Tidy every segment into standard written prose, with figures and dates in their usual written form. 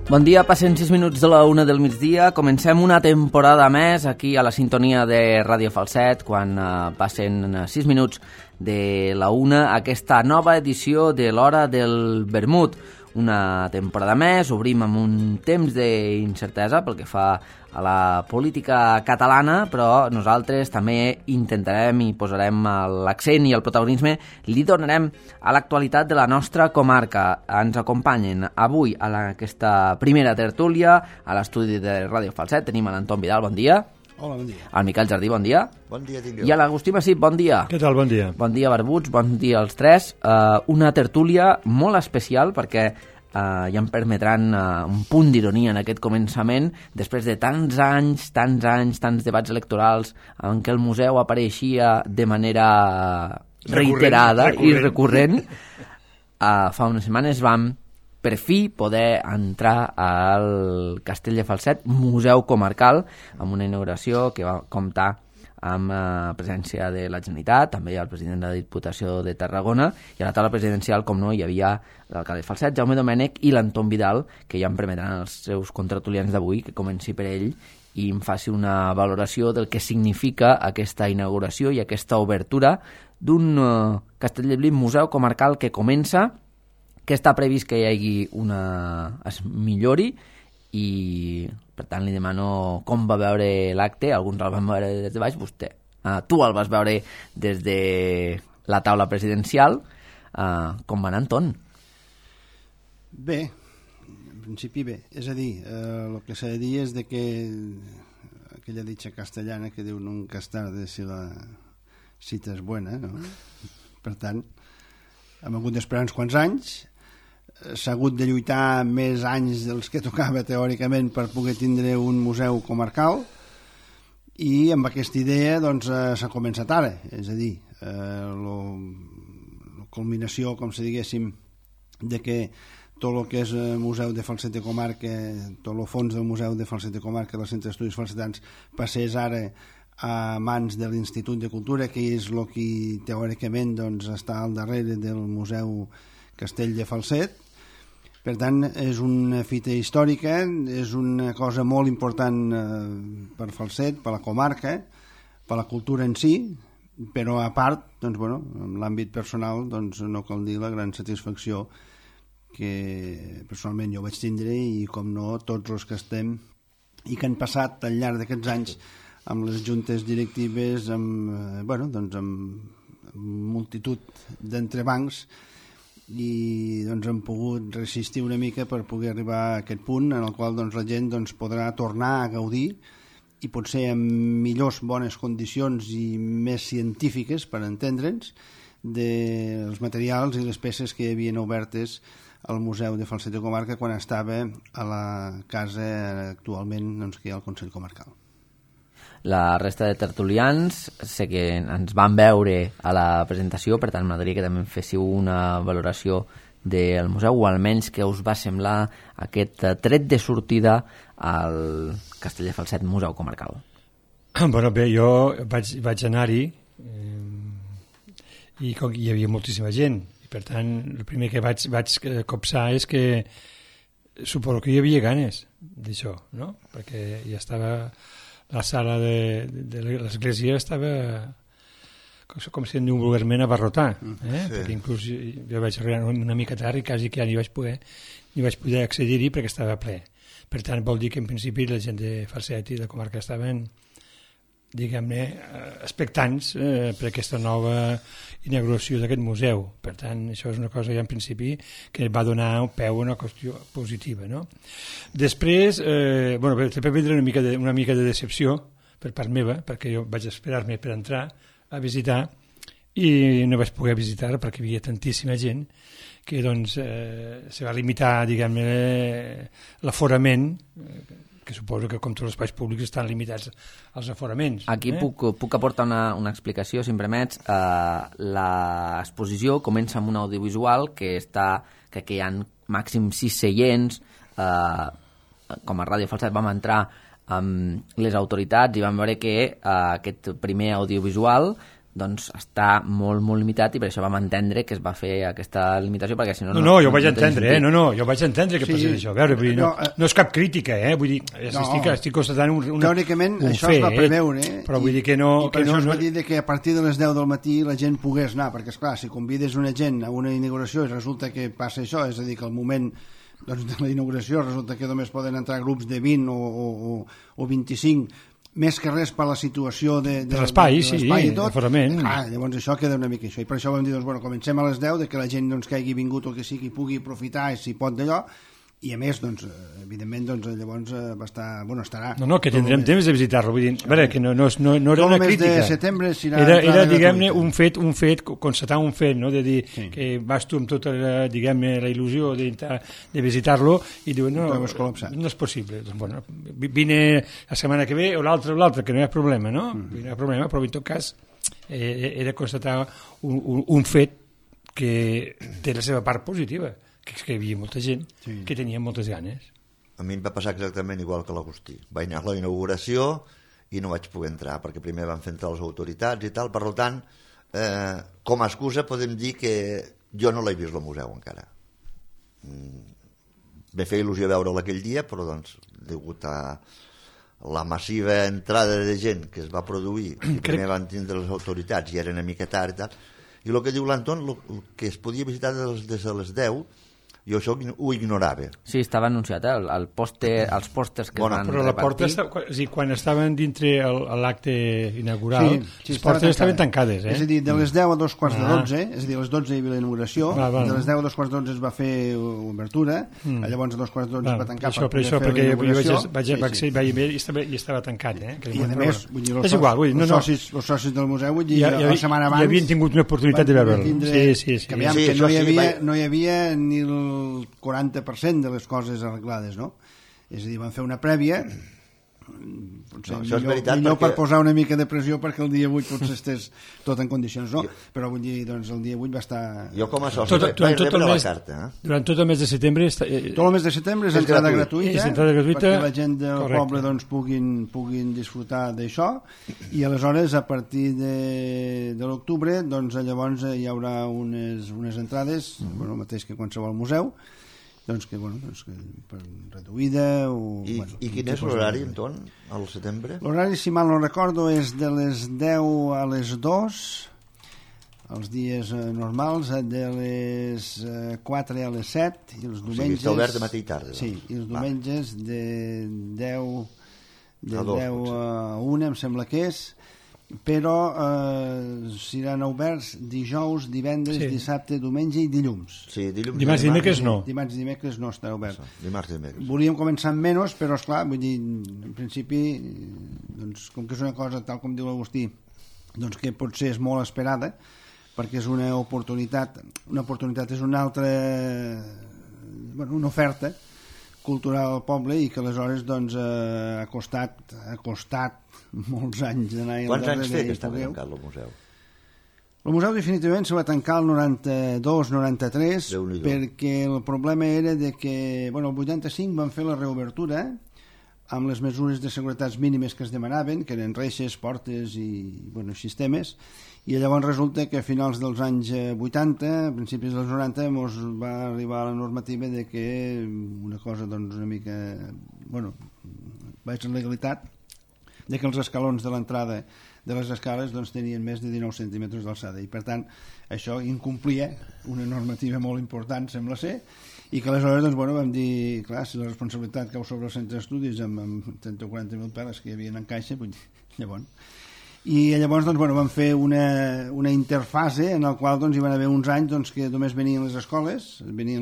Bon dia, passen 6 minuts de la 1 del migdia. Comencem una temporada més aquí a la sintonia de Ràdio Falset, quan passen 6 minuts de la 1, aquesta nova edició de l'Hora del Vermut. Una temporada més, obrim amb un temps d'incertesa pel que fa a la política catalana, però nosaltres també intentarem i posarem l'accent i el protagonisme li donarem a l'actualitat de la nostra comarca. Ens acompanyen avui a aquesta primera tertúlia a l'estudi de Ràdio Falset. Tenim l'Anton Vidal, bon dia. Hola, bon dia. El Miquel Jardí, bon dia. Bon dia, tinc jo. I a l'Agustí Massip, bon dia. Què tal, bon dia. Bon dia, barbuts, bon dia als tres. Una tertúlia molt especial perquè ja em permetran un punt d'ironia en aquest començament, després de tants anys, tants debats electorals en què el museu apareixia de manera reiterada i recurrent. Fa unes setmanes vam per fi poder entrar al Castell de Falset, museu comarcal, amb una inauguració que va comptar amb presència de la Generalitat, també hi ha el president de la Diputació de Tarragona, i a la taula presidencial, com no, hi havia l'alcalde de Falset, Jaume Domènech, i l'Anton Vidal, que ja em permetran els seus contratulians d'avui, que comenci per ell i em faci una valoració del que significa aquesta inauguració i aquesta obertura d'un Castelldefels museu comarcal que comença, que està previst que hi hagi es millori, i per tant li demano com va veure l'acte. Alguns el van veure des de baix, vostè. Tu el vas veure des de la taula presidencial. Com va anar, Anton? Bé, en principi bé. És a dir, el que s'ha de dir és de que aquella ditxa castellana que diu nunca es tarde si la cita és buena, no? Per tant, hem hagut d'esperar uns quants anys. S'ha hagut de lluitar més anys dels que tocava teòricament per poder tindre un museu comarcal, i amb aquesta idea doncs s'ha començat ara, és a dir, la culminació, com si diguéssim, de que tot el que és museu de Falset de Comarca, tot el fons del museu de Falset de Comarca del Centre d'Estudis Falsetans passés ara a mans de l'Institut de Cultura, que és el que teòricament doncs, està al darrere del Museu Castell de Falset. Per tant, és una fita històrica, és una cosa molt important per Falset, per la comarca, per la cultura en si, però a part, doncs, bueno, en l'àmbit personal, doncs, no cal dir la gran satisfacció que personalment jo vaig tindre, i com no, tots els que estem i que han passat al llarg d'aquests anys amb les juntes directives, amb multitud d'entrebancs, i doncs hem pogut resistir una mica per poder arribar a aquest punt en el qual doncs, la gent doncs, podrà tornar a gaudir, i potser en millors bones condicions i més científiques, per entendre'ns, dels materials i les peces que hi havien obertes al Museu de Falset de Comarca quan estava a la casa actualment doncs, que hi ha al Consell Comarcal. La resta de tertulians sé que ens van veure a la presentació, per tant m'agradaria que també féssiu una valoració del museu, o almenys que us va semblar aquest tret de sortida al Castell de Falset Museu Comarcal. Bueno, bé, jo vaig anar-hi i hi havia moltíssima gent, i per tant el primer que vaig copsar és que suposo que hi havia ganes d'això, no? Perquè ja estava la sala de l'església, estava com si en diu vulgarment abarrotar, Sí. Perquè inclús jo vaig arribar una mica tard i quasi que ja ni vaig poder accedir-hi perquè estava ple. Per tant, vol dir que en principi la gent de Falset i de comarca estaven, diguem-ne, expectants per aquesta nova inauguració d'aquest museu. Per tant, això és una cosa ja en principi que va donar un peu a una qüestió positiva, no? Després, també vindrà una mica de decepció per part meva, perquè jo vaig esperar-me per entrar a visitar i no vaig poder visitar perquè hi havia tantíssima gent que doncs se va limitar, diguem-ne, l'aforament, que suposo que com tots els espais públics estan limitats als aforaments. Aquí puc aportar una explicació, si em permets. L'exposició comença amb un audiovisual que hi ha màxim 6 seients. Com a Ràdio Falset vam entrar amb les autoritats i vam veure que aquest primer audiovisual doncs està molt, molt limitat i per això vam entendre que es va fer aquesta limitació, perquè si no... No, jo ho vaig entendre, jo vaig entendre que passés això. A veure, vull dir, no és cap crítica, vull dir, estic constatant un teòricament un això fer, es va preveure, però vull dir que no... I per això es va dir que a partir de les 10 del matí la gent pogués anar, perquè esclar, si convides una gent a una inauguració i resulta que passa això, és a dir, que al moment doncs, de la inauguració resulta que només poden entrar grups de 20 o 25, més que res per la situació de l'espai, sí, i tot. aforament. Llavors això queda una mica això, i per això vam dir, doncs, bueno, comencem a les 10, que la gent doncs, que hagi vingut o que sigui pugui aprofitar si pot d'allò, i a més, doncs, evidentment, doncs, llavors va estar, bueno, estarà... No, que tindrem temps de visitar-lo, vull dir, a veure, que no era una crítica. El mes de setembre era diguem-ne, un fet, constatar un fet, no?, de dir que vas tu amb tota, diguem-ne, la il·lusió de visitar-lo i diuen, no és possible. Doncs, bueno, vine la setmana que ve o l'altre, que no hi ha problema, no? No hi ha problema, però en tot cas era constatar un fet que té la seva part positiva, que és que hi havia molta gent que tenia moltes ganes. A mi em va passar exactament igual que l'Agustí. Vaig anar a la inauguració i no vaig poder entrar, perquè primer van fer entrar les autoritats i tal, per tant, com a excusa podem dir que jo no l'he vist al museu encara. Me feia il·lusió veure'l aquell dia, però doncs, degut a la massiva entrada de gent que es va produir, primer van tindre les autoritats i era una mica tard i tal, i el que diu l'Anton, el que es podia visitar des de les 10, jo això ho ignorava. Sí, estava anunciat, els pòsters que van repartir. Però la porta, quan estaven dintre l'acte inaugural, les portes estaven tancades. És a dir, de les 10 a 2:45, és a dir, a les 12 hi havia la inauguració, de les 10 a 2:45 es va fer obertura, llavors a 2:45 es va tancar per poder fer la inauguració. I estava tancat. I a més, vull dir, els socis del museu, vull dir, la setmana abans... Ja havien tingut una oportunitat de veure'l. Que no hi havia ni el 40% de les coses arreglades, no? És a dir, van fer una prèvia, potser millor per posar una mica de pressió perquè el dia 8 potser estés tot en condicions, no? Però vull dir, doncs el dia 8 va estar... Jo com a soci vaig rebre la carta. Durant tot el mes de setembre... Tot el mes de setembre és entrada gratuïta perquè la gent del poble doncs puguin disfrutar d'això, i aleshores a partir de l'octubre doncs llavors hi haurà unes entrades, el mateix que qualsevol museu, doncs que per reduïda o... I quin és l'horari, Anton, al setembre? L'horari, si mal no recordo, és de les 10 a les 2, els dies normals, de les 4 a les 7, i els diumenges... O sigui, està obert de matí i tarda. Sí, i els diumenges de 10 a 1, em sembla que és, però seran oberts dijous, divendres, dissabte, diumenge i dilluns. Sí, dimarts i dimecres no. Dimarts i dimecres no estarà obert. Dimarts i dimecres. Volíem començar amb menys, però esclar, vull dir, en principi, doncs, com que és una cosa, tal com diu l'Agustí, doncs que potser és molt esperada, perquè és una oportunitat és una altra, una oferta cultural al poble, i que aleshores doncs, ha costat molts anys d'anar... Quants anys té que està tancat el museu? El museu definitivament se va tancar el 92-93 perquè el problema era de que el 85 van fer la reobertura amb les mesures de seguretat mínimes que es demanaven, que eren reixes, portes i sistemes, i llavors resulta que a finals dels anys 80, a principis dels 90, ens va arribar la normativa de que una cosa doncs una mica, vaig en legalitat, de que els escalons de l'entrada de les escales doncs, tenien més de 19 centímetres d'alçada, i per tant això incomplia una normativa molt important, sembla ser, i que aleshores doncs, vam dir, clar, si la responsabilitat cau sobre el centre d'estudis amb 30 o 40.000 peles que hi havia en caixa, llavors... I llavors doncs, vam fer una interfase en la qual doncs, hi van haver uns anys doncs, que només venien les escoles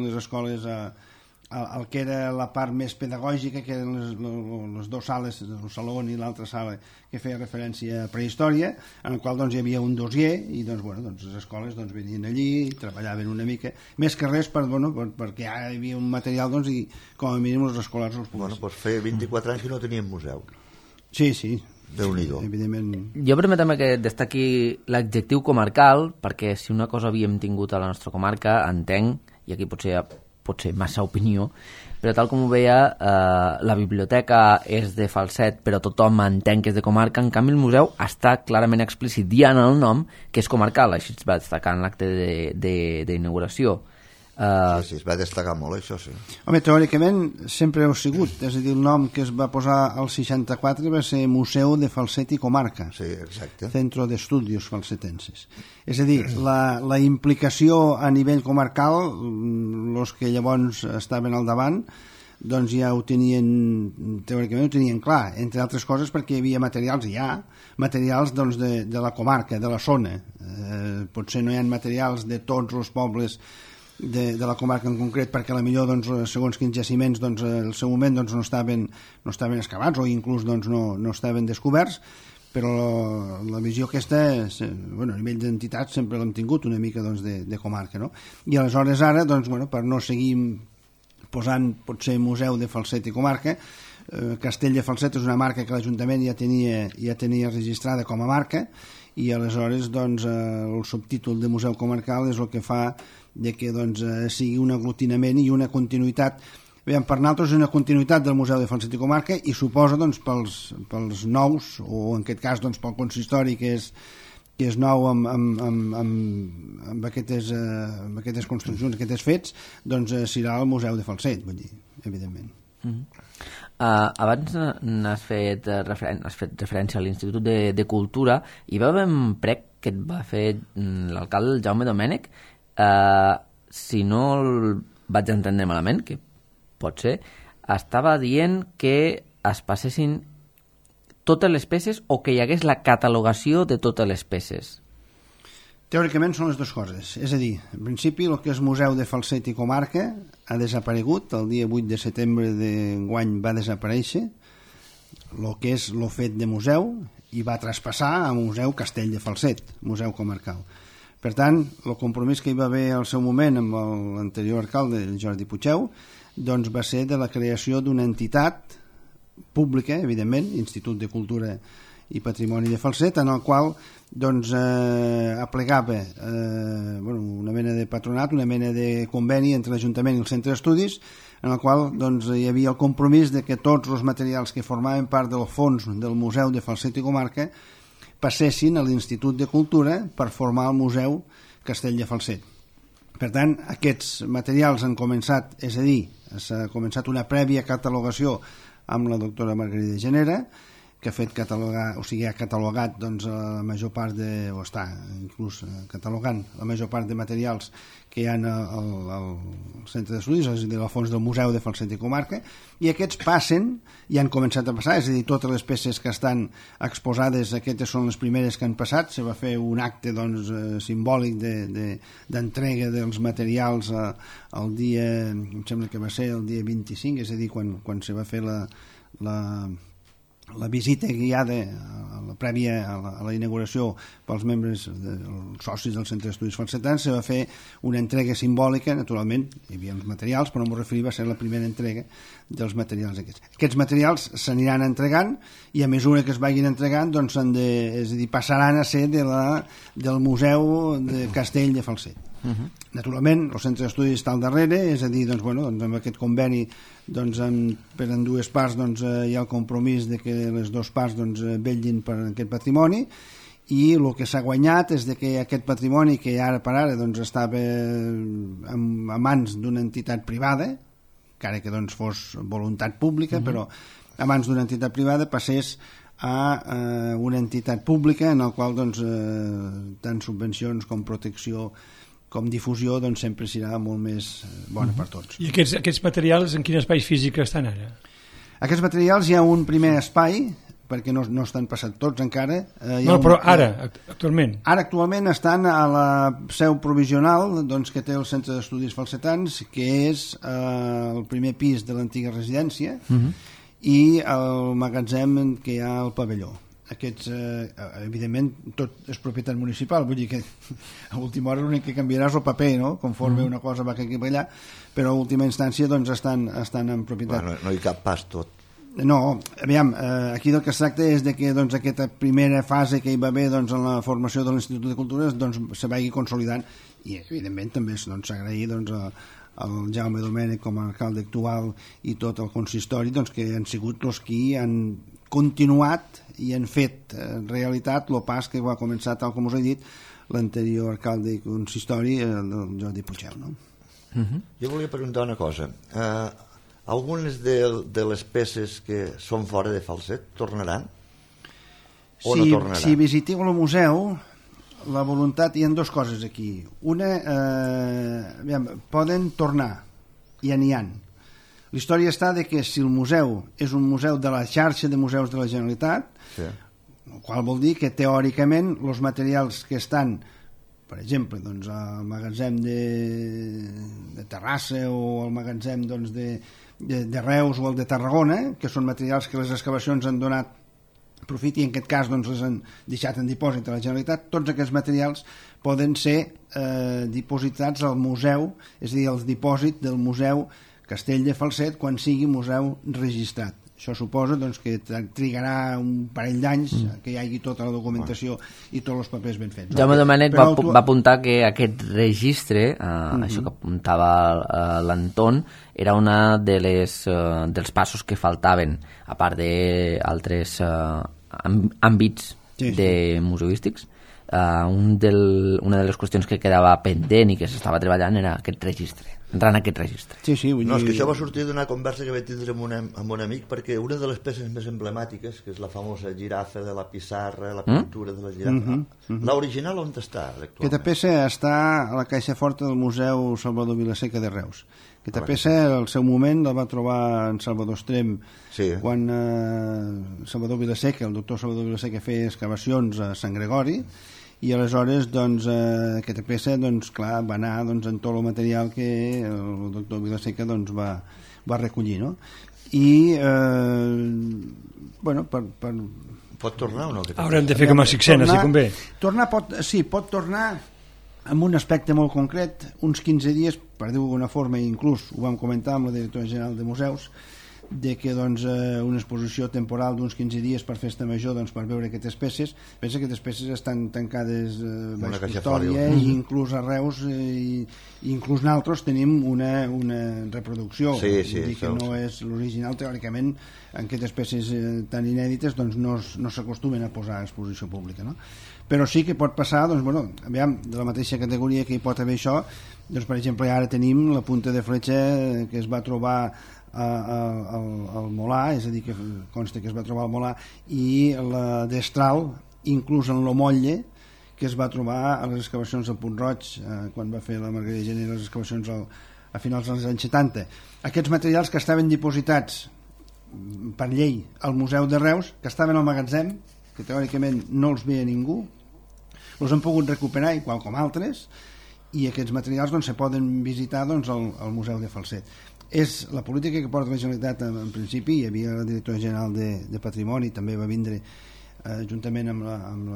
al que era la part més pedagògica, que eren les dues sales, el saló i l'altra sala que feia referència a prehistòria, en el qual doncs, hi havia un dossier, i doncs, les escoles doncs, venien allí i treballaven una mica, més que res perquè ja hi havia un material doncs, i com a mínim els escolars els poguessin. Doncs feia 24 anys que no teníem museu. Sí. Déu-n'hi-do. Jo permetem que destaqui l'adjectiu comarcal, perquè si una cosa havíem tingut a la nostra comarca, entenc, i aquí potser potser massa opinió, però tal com ho veia, la biblioteca és de Falset, però tothom entén que és de comarca. En canvi, el museu està clarament explícit ja en el nom que és comarcal, així es va destacar en l'acte d'inauguració. Sí, es va destacar molt, això, sí. Home, teòricament sempre heu sigut, és a dir, el nom que es va posar al 64 va ser Museu de Falset i Comarca. Sí, exacte. Centro de Estudios Falsetenses. És a dir, la implicació a nivell comarcal, els que llavors estaven al davant, doncs ja ho tenien, teòricament ho tenien clar, entre altres coses perquè hi havia materials, materials doncs, de la comarca, de la zona. Potser no hi ha materials de tots els pobles de la comarca en concret, perquè a la millor doncs, segons quins jaciments doncs, al seu moment doncs, no estaven excavats o inclús doncs, no estaven descoberts, però la visió aquesta, bueno, a nivell d'entitats sempre l'hem tingut una mica doncs, de comarca, no? I aleshores ara, doncs, bueno, per no seguir posant potser Museu de Falset i Comarca, Castell de Falset és una marca que l'Ajuntament ja tenia registrada com a marca, i aleshores doncs, el subtítol de Museu Comarcal és el que fa de que doncs, sigui un aglutinament i una continuïtat. Bé, per nosaltres és una continuïtat del Museu de Falset i Comarca i suposa doncs, pels nous, o en aquest cas doncs, pel consistori que és nou amb aquestes construccions, aquests fets, doncs serà el Museu de Falset, vull dir, evidentment. Abans has fet referència a l'Institut de Cultura i va haver un prec que et va fer l'alcalde Jaume Domènech, si no el vaig entendre malament, que pot ser, estava dient que es passessin totes les peces o que hi hagués la catalogació de totes les peces. Teòricament són les dues coses. És a dir, en principi el que és Museu de Falset i Comarca ha desaparegut, el dia 8 de setembre d'enguany va desaparèixer, el que és el fet de museu, i va traspassar a Museu Castell de Falset, Museu Comarcal. Per tant, el compromís que hi va haver al seu moment amb l'anterior alcalde, el Jordi Puigdeu, doncs va ser de la creació d'una entitat pública, evidentment, Institut de Cultura i Patrimoni de Falset, en el qual doncs, aplegava una mena de patronat, una mena de conveni entre l'Ajuntament i el Centre d'Estudis, en el qual doncs, hi havia el compromís de que tots els materials que formaven part del fons del Museu de Falset i Comarca passessin a l'Institut de Cultura per formar el Museu Castell de Falset. Per tant, aquests materials han començat, és a dir, s'ha començat una prèvia catalogació amb la doctora Margarida Genera, que ha fet catalogar, o sigui, ha catalogat doncs, la major part de, o està inclús catalogant la major part de materials que hi ha al Centre d'Estudis, és a dir, al fons del Museu de Falset i Comarca, i aquests passen, i han començat a passar, és a dir, totes les peces que estan exposades, aquestes són les primeres que han passat, se va fer un acte doncs, simbòlic d'entrega dels materials el dia, em sembla que va ser el dia 25, és a dir, quan se va fer la visita guiada la prèvia a la inauguració pels membres, els socis del Centre d'Estudis Falsetans, se va fer una entrega simbòlica, naturalment hi havia els materials, però m'ho referia a ser la primera entrega dels materials aquests. Aquests materials s'aniran entregant i a mesura que es vagin entregant doncs és a dir, passaran a ser del Museu de Castell de Falset. Naturalment, el Centre d'Estudis està al darrere, és a dir, doncs, amb aquest conveni doncs, per en dues parts doncs, hi ha el compromís de que les dues parts doncs, vetllin per aquest patrimoni, i el que s'ha guanyat és de que aquest patrimoni que ara per ara doncs, estava a mans d'una entitat privada, encara que doncs, fos voluntat pública, però a mans d'una entitat privada passés a una entitat pública en la qual doncs, tant subvencions com protecció com difusió doncs, sempre serà molt més bona per tots. I aquests materials en quin espai físic estan ara? Aquests materials hi ha un primer espai, perquè no estan passats tots encara. Però ara, actualment? Ara actualment estan a la seu provisional doncs, que té el Centre d'Estudis Falsetans, que és el primer pis de l'antiga residència, i el magatzem que hi ha al pavelló. Aquests, evidentment, tot és propietat municipal, vull dir que a última hora l'únic que canviarà és el paper, no? Conforme una cosa va aquí per allà, però a última instància doncs, estan en propietat. No hi cap pas tot. No, aviam, aquí del que es tracta és de que doncs, aquesta primera fase que hi va haver doncs, en la formació de l'Institut de Cultura doncs, se vagi consolidant i evidentment també s'agrair doncs, el Jaume Domènech com a alcalde actual i tot el consistori, doncs que han sigut els qui han continuat i han fet realitat el pas que va començar, tal com us he dit, l'anterior alcalde i consistori, el Jordi Puigdeu, no? Jo volia preguntar una cosa. Algunes de les peces que són fora de Falset tornaran o no tornaran? Si visiteu el museu, la voluntat, hi ha dues coses aquí. Una, poden tornar, ja n'hi ha. La història està de que si el museu és un museu de la xarxa de museus de la Generalitat, sí, el qual vol dir que teòricament els materials que estan, per exemple, doncs, al magatzem de Terrassa o al magatzem doncs, de Reus o el de Tarragona, que són materials que les excavacions han donat profit i en aquest cas doncs, les han deixat en dipòsit a la Generalitat, tots aquests materials poden ser dipositats al museu, és a dir, al dipòsit del Museu Castell de Falset quan sigui museu registrat. Això suposa doncs, que trigarà un parell d'anys que hi hagi tota la documentació i tots els papers ben fets. Jaume Domènech va apuntar que aquest registre, això que apuntava l'Anton, era una de dels passos que faltaven, a part d'altres àmbits museístics. Una de les qüestions que quedava pendent i que s'estava treballant era aquest registre, entrar en aquest registre. No, és que això va sortir d'una conversa que vaig tindre amb un amic, perquè una de les peces més emblemàtiques, que és la famosa girafa de la pissarra, la pintura de la girafa, l'original on està? Aquesta peça està a la caixa forta del Museu Salvador Vilaseca de Reus. Aquesta peça, al seu moment, la va trobar en Salvador Estrem, quan Salvador Vilaseca, el doctor Salvador Vilaseca, feia excavacions a Sant Gregori, i aleshores doncs, aquesta peça doncs, clar, va anar doncs, en tot el material que el doctor Vilaseca doncs, va recollir, no? I bueno, pot tornar o no? Haurem de fer com a Sixena, si convé. Pot tornar amb un aspecte molt concret, uns 15 dies, per dir-ho d'alguna forma, inclús ho vam comentar amb la directora general de museus, de que doncs, una exposició temporal d'uns 15 dies per festa major doncs, per veure aquestes peces. Pensa que aquestes peces estan tancades baix custòdia i inclús a Reus i inclús nosaltres tenim una reproducció. Vull dir que no és l'original, teòricament en aquestes peces tan inèdites doncs, no s'acostumen a posar a exposició pública, no? Però sí que pot passar, doncs, bueno, aviam, de la mateixa categoria que hi pot haver això, doncs, per exemple, ara tenim la punta de fletxa que es va trobar al Molà, és a dir, que consta que es va trobar al Molà, i la destral, inclús en l'Omolle, que es va trobar a les excavacions del Punt Roig, quan va fer la Margarida Gené les excavacions a finals dels anys 70. Aquests materials que estaven dipositats per llei al Museu de Reus, que estaven al magatzem, que teòricament no els veia ningú, els han pogut recuperar, igual com altres, i aquests materials doncs, se poden visitar doncs, al Museu de Falset. És la política que porta la Generalitat en principi. Hi havia la directora general de Patrimoni, també va vindre juntament amb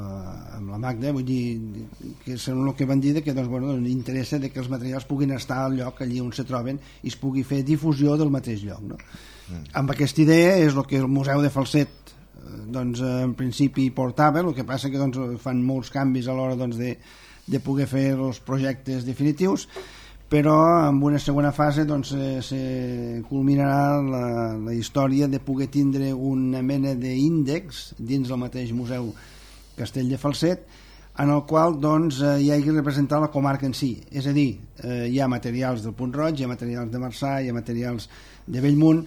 la Magda, vull dir que és el que van dir que doncs, bueno, interessa que els materials puguin estar al lloc allí on se troben i es pugui fer difusió del mateix lloc, no? Amb aquesta idea és el que el Museu de Falset doncs, en principi portava. El que passa que doncs, fan molts canvis a l'hora doncs, de poder fer els projectes definitius, però en una segona fase doncs, se culminarà la història de poder tindre una mena d'índex dins del mateix Museu Castell de Falset, en el qual doncs, hi hagi representat la comarca en si. És a dir, hi ha materials del Punt Roig, hi ha materials de Marçà, hi ha materials de Bellmunt,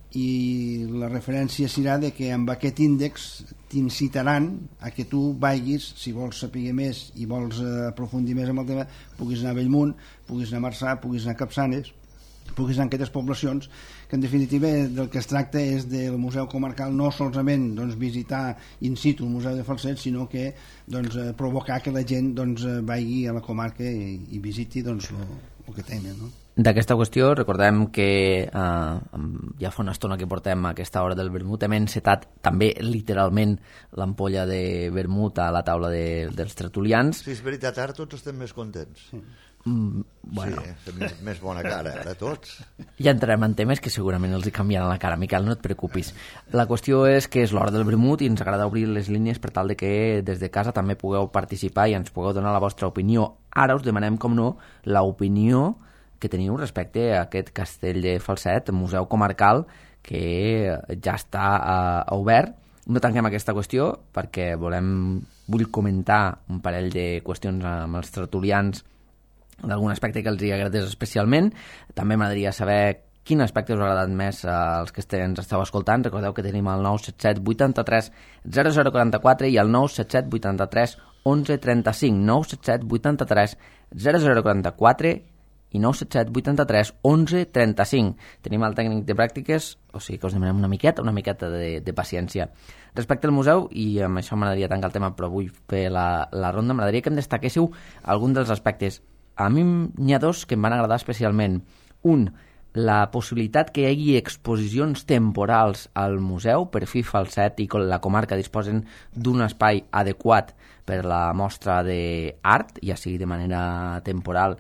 i la referència serà de que amb aquest índex t'incitaran a que tu vagis, si vols saber més i vols aprofundir més en el tema, puguis anar a Bellmunt, puguis anar a Marçà, puguis anar a Capçanes, puguis anar a aquestes poblacions, que en definitiva del que es tracta és del Museu Comarcal no solament doncs, visitar in situ el Museu de Falset, sinó que doncs, provocar que la gent doncs, vagi a la comarca i visiti doncs, el que tenen, no? D'aquesta qüestió recordem que ja fa una estona que portem a aquesta hora del vermut, hem encetat també literalment l'ampolla de vermut a la taula dels tertulians. Sí, és veritat, ara tots estem més contents. Bueno. Sí, més bona cara, ara tots. Ja entrarem en temes que segurament els hi canviaran la cara, Miquel, no et preocupis. La qüestió és que és l'hora del vermut i ens agrada obrir les línies per tal de que des de casa també pugueu participar i ens pugueu donar la vostra opinió. Ara us demanem, com no, l'opinió que teniu respecte a aquest castell de Falset, museu comarcal, que ja està obert. No tanquem aquesta qüestió perquè vull comentar un parell de qüestions amb els tertulians d'algun aspecte que els hi agradés especialment. També m'agradaria saber quin aspecte us ha agradat més als que ens esteu escoltant. Recordeu que tenim el 977 83 0044 i el 977 83 1135. 977 83 0044 i 977 83 1135. Tenim el tècnic de pràctiques, o sigui que us demanem una miqueta de paciència. Respecte al museu, i amb això m'agradaria tancar el tema, però vull fer la ronda, m'agradaria que em destaquéssiu algun dels aspectes. A mi n'hi ha dos que em van agradar especialment. Un, la possibilitat que hi hagi exposicions temporals al museu. Per fi Falset i la comarca disposen d'un espai adequat per la mostra d'art, ja sigui de manera temporal,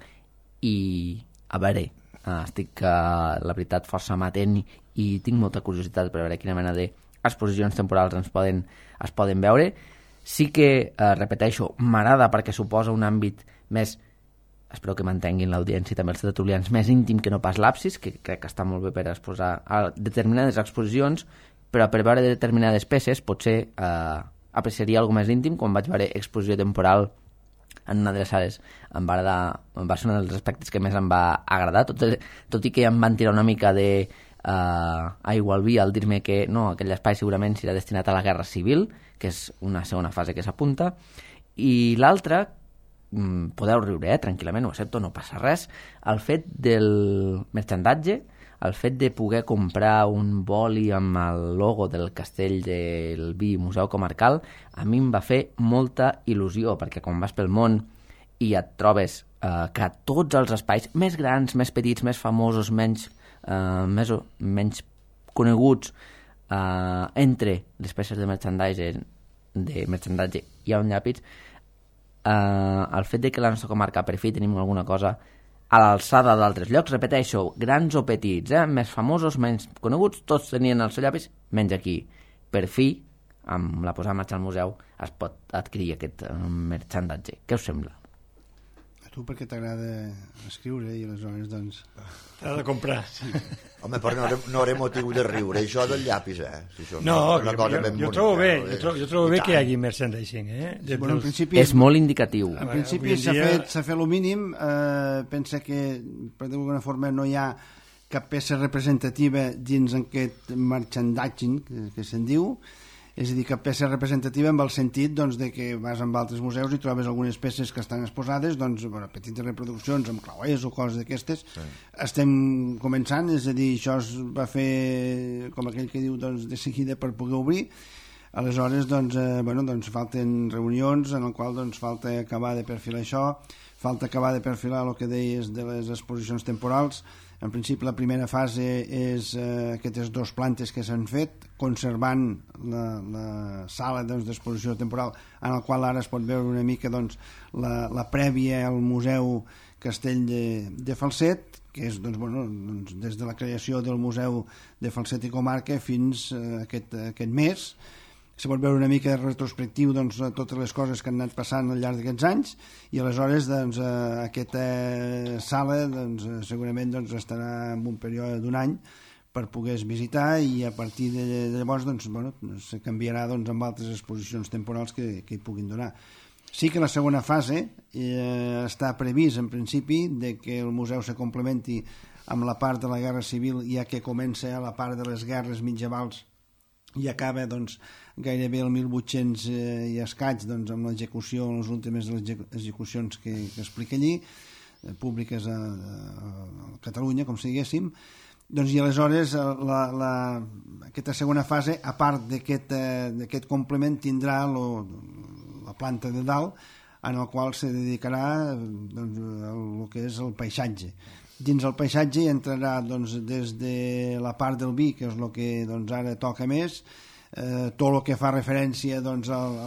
i a veure, estic la veritat força amatent i tinc molta curiositat per veure quina mena d'exposicions temporals es poden veure. Sí que, repeteixo, m'agrada perquè suposa un àmbit més, espero que mantenguin l'audiència i també els tertulians, més íntim que no pas l'absis, que crec que està molt bé per exposar determinades exposicions, però per veure determinades peces potser apreciaria alguna més íntim. Quan vaig veure exposició temporal en una de les sales va ser un dels aspectes que més em va agradar, tot i que em van tirar una mica d'aigua al vi al dir-me que no, aquell espai segurament serà destinat a la Guerra Civil, que és una segona fase que s'apunta. I l'altra, podeu riure, tranquil·lament, ho accepto, no passa res, el fet del merchandatge, el fet de poder comprar un boli amb el logo del Castell del Vi Museu Comarcal, a mi em va fer molta il·lusió, perquè quan vas pel món i et trobes que tots els espais, més grans, més petits, més famosos, menys coneguts, entre les peces de merchandatge hi ha un llapis. El fet de que la nostra comarca per fi tenim alguna cosa a l'alçada d'altres llocs, repeteixo, grans o petits, més famosos, menys coneguts, tots tenien el seu llapis, menys aquí. Per fi, amb la posada en marxa al museu, es pot adquirir aquest merchandatge. Què us sembla? A tu perquè t'agrada escriure i aleshores doncs... T'ha de comprar. Sí. Home, però no hauré motiu de riure, això del llapis, Si això no, una cosa ben jo trobo bé, jo trobo bé que hi hagi merchandising, Bueno, en principi, és molt indicatiu. En principi s'ha fet el mínim, pensa que per d'alguna forma no hi ha cap peça representativa dins aquest merchandising que se'n diu, és a dir, cap peça representativa amb el sentit doncs, de que vas amb altres museus i trobes algunes peces que estan exposades, doncs, bueno, petites reproduccions amb clauers o coses d'aquestes. Sí. Estem començant, és a dir, això es va fer, com aquell que diu, doncs, de seguida per poder obrir. Aleshores, doncs, doncs falten reunions en el qual doncs, falta acabar de perfilar això, falta acabar de perfilar el que deies de les exposicions temporals. En principi, la primera fase és aquestes dues plantes que s'han fet, conservant la sala d'exposició temporal, en la qual ara es pot veure una mica doncs, la prèvia al Museu Castell de Falset, que és doncs, des de la creació del Museu de Falset i Comarca fins aquest mes. Se pot veure una mica retrospectiu doncs, totes les coses que han anat passant al llarg d'aquests anys, i aleshores doncs, aquesta sala doncs, segurament doncs, estarà en un període d'un any per poder visitar, i a partir de llavors doncs, se canviarà doncs, amb altres exposicions temporals que hi puguin donar. Sí que la segona fase està previst en principi de que el museu se complementi amb la part de la Guerra Civil, ja que comença a la part de les guerres mitjavals i acaba doncs, gairebé el 1800 i escaig doncs, amb l'execució, les últimes de les execucions que explica allí, públiques a Catalunya, com si diguéssim. Doncs, i aleshores aquesta segona fase, a part d'aquest complement, tindrà la planta de dalt, en el qual se dedicarà doncs, el que és el paisatge. Dins el paisatge hi entrarà doncs, des de la part del vi, que és el que doncs, ara toca més, tot el que fa referència doncs,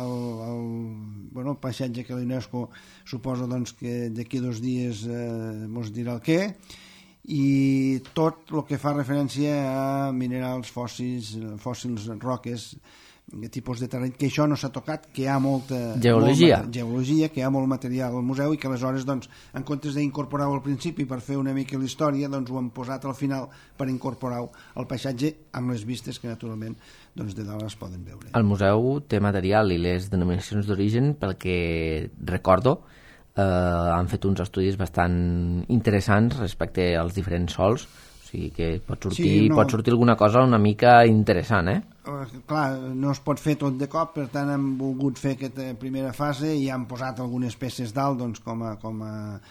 al paisatge que l'UNESCO suposa doncs, que d'aquí 2 dies ens dirà el què, i tot el que fa referència a minerals fòssils, roques, tipus de terreny, que això no s'ha tocat, que hi ha molta geologia, que hi ha molt material al museu i que aleshores, doncs, en comptes d'incorporar-ho al principi per fer una mica la història, doncs ho han posat al final per incorporar-ho al paisatge amb les vistes que naturalment doncs, de dalt es poden veure. El museu té material i les denominacions d'origen, pel que recordo, han fet uns estudis bastant interessants respecte als diferents sols, o sigui que pot sortir alguna cosa una mica interessant, clar, no es pot fer tot de cop, per tant hem volgut fer aquesta primera fase i han posat algunes peces dalt doncs, com a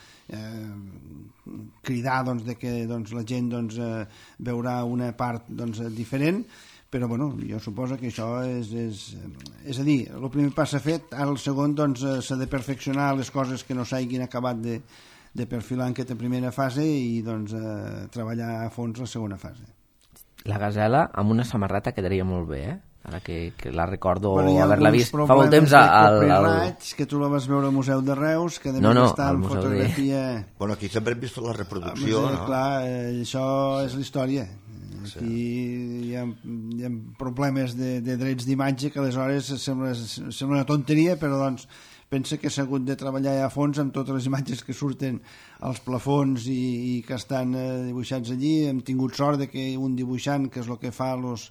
cridar doncs, de que doncs, la gent doncs, veurà una part doncs, diferent, però bueno, jo suposo que això és a dir, el primer pas s'ha fet, ara el segon doncs, s'ha de perfeccionar les coses que no s'hagin acabat de perfilar en aquesta primera fase i doncs, treballar a fons la segona fase. La gasela amb una samarreta quedaria molt bé, ara que la recordo haver-la vist fa molt temps que tu la vas veure al Museu de Reus, que a més està en fotografia... Bueno, aquí sempre hem vist la reproducció, no? Clar, això és la història. Aquí hi ha problemes de drets d'imatge que aleshores sembla una tonteria, però doncs pensa que s'ha hagut de treballar a fons amb totes les imatges que surten als plafons i que estan dibuixats allí. Hem tingut sort de que un dibuixant, que és el que fa los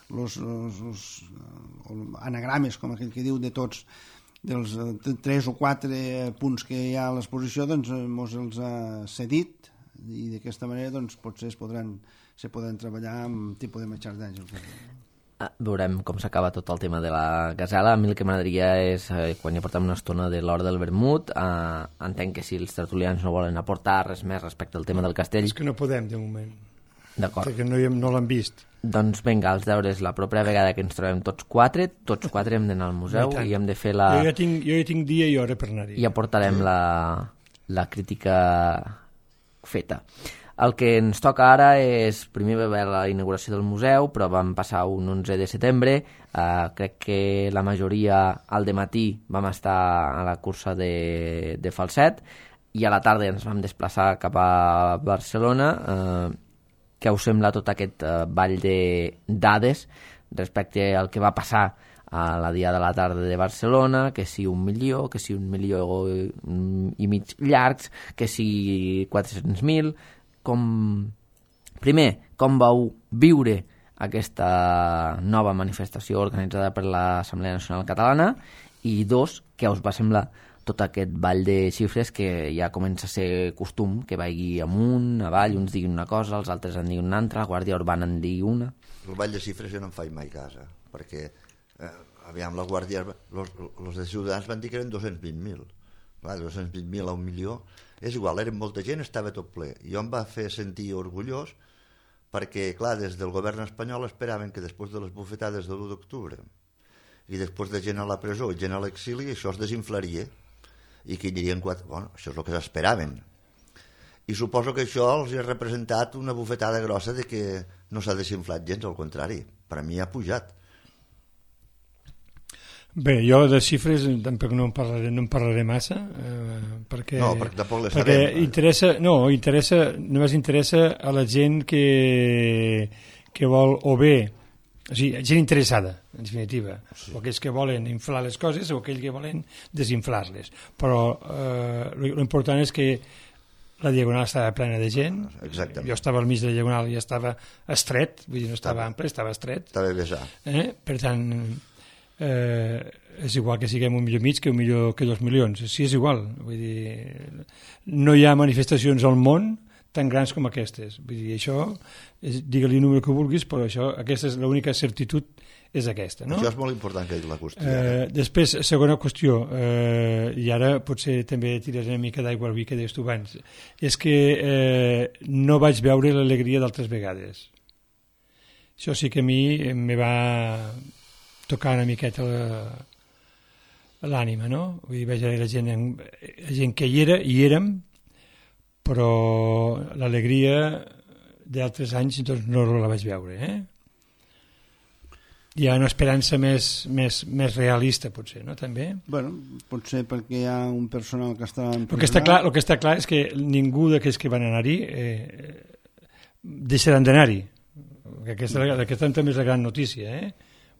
anagrames, com aquell que diu, de tots dels 3 o 4 punts que hi ha a l'exposició, doncs mos els ha cedit i d'aquesta manera doncs potser se podran treballar amb tipus de matxars d'àngels. Veurem com s'acaba tot el tema de la gasela. A mi el que m'agradaria és, quan ja portem una estona de l'hora del vermut, entenc que si els tertulians no volen aportar res més respecte al tema del castell... És que no podem, de moment. D'acord. Perquè no l'han vist. Doncs vinga, els deures, la propera vegada que ens trobem tots quatre hem d'anar al museu i hem de fer la... Jo ja tinc dia i hora per anar-hi. I aportarem la crítica feta. El que ens toca ara és, primer va haver la inauguració del museu, però vam passar un 11 de setembre, crec que la majoria al dematí vam estar a la cursa de falset i a la tarda ens vam desplaçar cap a Barcelona. Què us sembla tot aquest ball de dades respecte al que va passar a la dia de la tarda de Barcelona, que si 1 milió, que si 1,5 milions llargs, que si 400.000... Primer, com vau viure aquesta nova manifestació organitzada per l'Assemblea Nacional Catalana i 2, què us va semblar tot aquest ball de xifres que ja comença a ser costum, que vagi amunt, avall, uns diguin una cosa, els altres en diguin una altra, la Guàrdia Urbana en digui una. El ball de xifres jo no en faig mai casa, perquè aviam, la Guàrdia, els de Ciutadans van dir que eren 220.000. 220.000 a 1 milió, és igual, eren molta gent, estava tot ple. Jo em va fer sentir orgullós perquè, clar, des del govern espanyol esperaven que després de les bufetades de l'1 d'octubre i després de gent a la presó i gent a l'exili, això es desinflaria i que hi anirien 4... Bueno, això és el que s'esperaven. I suposo que això els ha representat una bufetada grossa de que no s'ha desinflat gens, al contrari, per a mi ha pujat. Bé, jo de xifres tampoc no en parlaré massa, perquè tampoc les sabem. Només interessa a la gent que vol o bé, o sigui, gent interessada, en definitiva, sí. O aquells que volen inflar les coses o aquells que volen desinflar-les. Però l'important és que la Diagonal estava plena de gent. Exactament. Jo estava al mig de la Diagonal i estava estret, vull dir, no estava ample, estava estret. Estava besar. Per tant... és igual que siguem 1,5 milió que 1 milió que 2 milions, sí, és igual, vull dir, no hi ha manifestacions al món tan grans com aquestes, vull dir, això digue-li el número que vulguis, però aquesta és l'única certitud, és aquesta, no? Això és molt important que la qüestió. Després, segona qüestió, i ara potser també tiraré una mica d'aigua al vi que deies tu abans, és que no vaig veure l'alegria d'altres vegades. Això sí que a mi me va tocar una miqueta l'ànima, no? Vull dir, vaig veure la gent que hi érem, però l'alegria d'altres anys doncs no la vaig veure, Hi ha una esperança més realista, potser, no? També? Bueno, potser perquè hi ha un personal que està El que està clar és que ningú d'aquells que van anar-hi deixaran d'anar-hi. Aquesta també és la gran notícia,